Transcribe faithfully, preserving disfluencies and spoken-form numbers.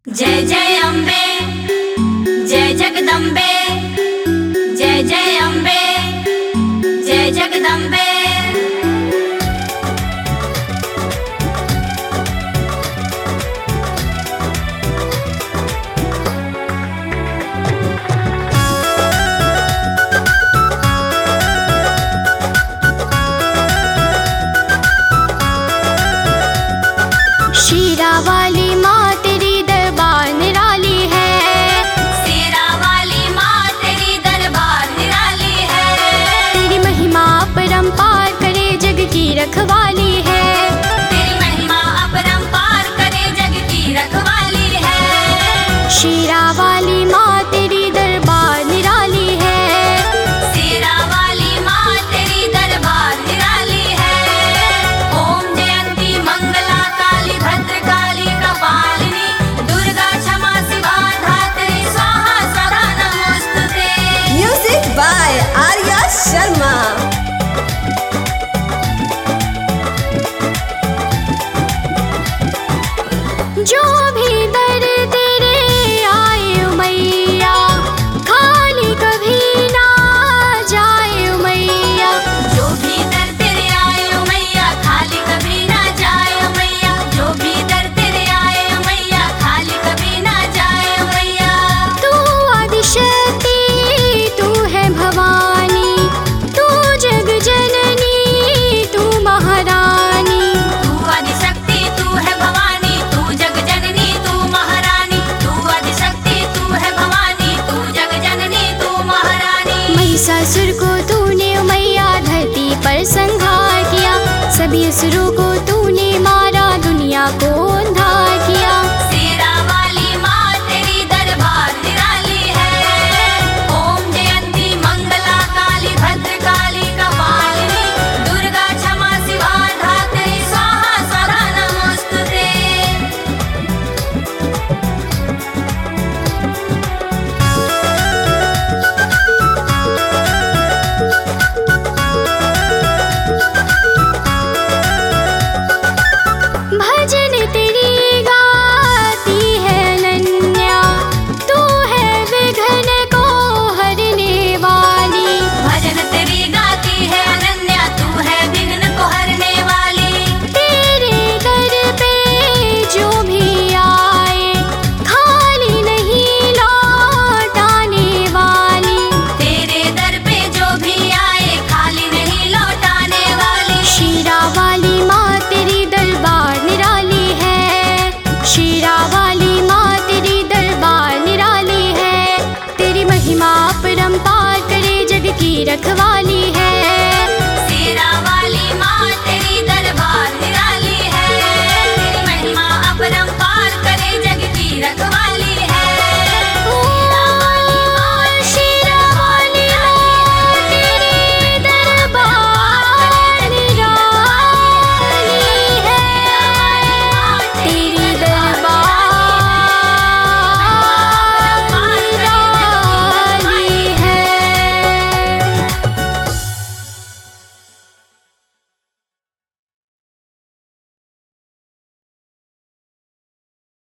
जय जय अम्बे, जय जगदम्बे, जय जय अम्बे, जय जगदम्बे। शीरा वाली माँ तेरी दरबार निराली है, शेरा वाली माँ तेरी दरबार निराली है। तेरी महिमा अपरंपार करे जग की रखवाली है, तेरी महिमा अपरंपार करे जग की रखवाली है। शीरा वाली माँ तेरी दरबार निराली है, शेरा वाली माँ तेरी दरबार निराली है। ओम जयंती मंगला काली भद्रकाली कपालिनी, दुर्गा क्षमा शिवा धात्री स्वाहा सदा नमोस्तुते। Music by Arya Sharma. जो भी दर तेरे आए मैया खाली कभी ना जाए मैया। जो भी दर तेरे आए ओ मैया खाली कभी ना जाए ओ मैया। जो भी दर तेरे आए ओ मैया खाली कभी ना जाए ओ मैया। तू आदिशक्ति तू है भवानी, तू जग जननी तू महारानी। तू आदिशक्ति तू है भवानी, तू जग जननी तू महारानी। तू आदिशक्ति तू है भवानी, तू जग जननी तू महारानी। महिषासुर को तूने मैया धरती पर संहार किया, सभी असुरों को